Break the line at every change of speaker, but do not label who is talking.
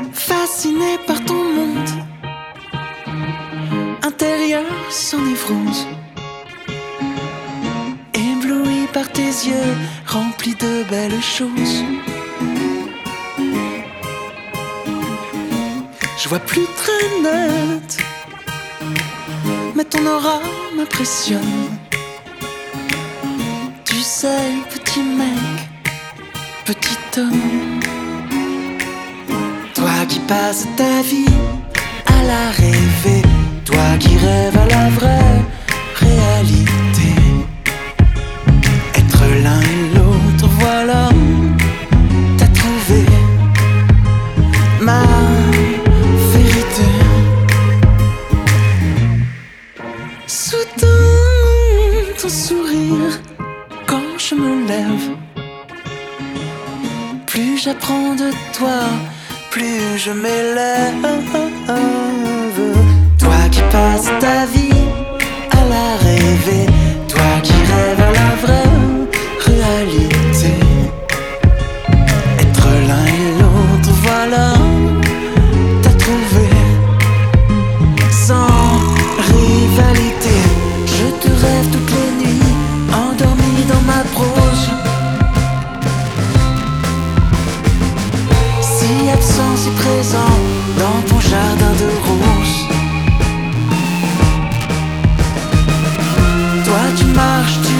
Fasciné par ton monde intérieur sans névrose, ébloui par tes yeux remplis de belles choses. Je vois plus très net, mais ton aura m'impressionne. Tu sais, petit mec, petit homme, toi qui passes ta vie à la rêver, toi qui rêves à la vraie réalité. Être l'un et l'autre, voilà, t'as trouvé ma vérité. Soudain, ton sourire, quand je me lève, plus j'apprends de toi, plus je m'élève. Toi qui passes ta vie à la rêver, toi qui rêves à la vraie réalité. Être l'un et l'autre, voilà, t'as trouvé sans rivalité. Je te rêve toutes les nuits, endormi dans ma prose. Si absent, si présent dans ton jardin de roses. Toi tu marches, tu